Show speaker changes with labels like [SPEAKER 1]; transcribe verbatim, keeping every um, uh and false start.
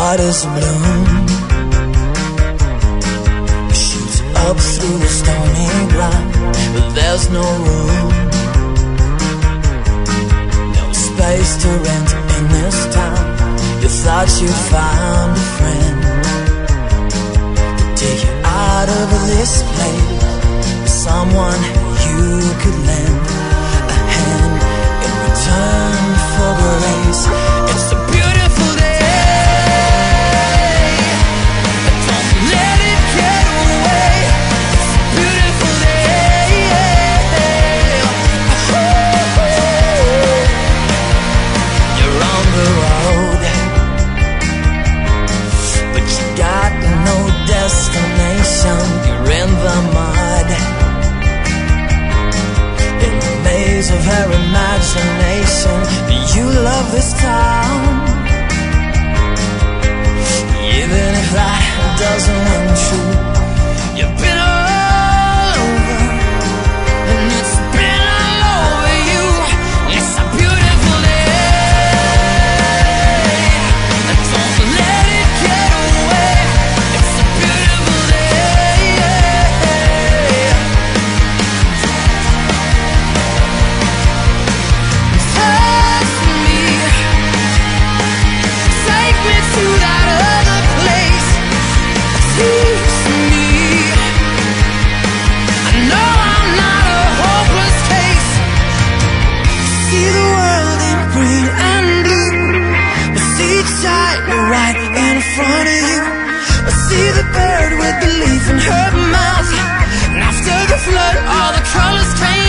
[SPEAKER 1] heart is a bloom. It shoots up through the stony ground, but there's no room, no space to rent in this town. You thought you'd found a friend to take you out of this place, someone you could lend a hand in return for grace. It's a beautiful day. Don't let it get away. It's a beautiful day. You're on the road, but you got no destination. You're in the mud, in the maze of her imagination. Do you love this town? Even if that doesn't ring true, you've been all over, and it's been all over you. It's a beautiful day. Don't let it get away. It's a beautiful day. Touch me, take me to that other place. Teach me. I know I'm not a hopeless case. See the world in green and blue. I see it shine right in front of you. I see the bird with the leaf in her mouth. And after the flood, all the colors came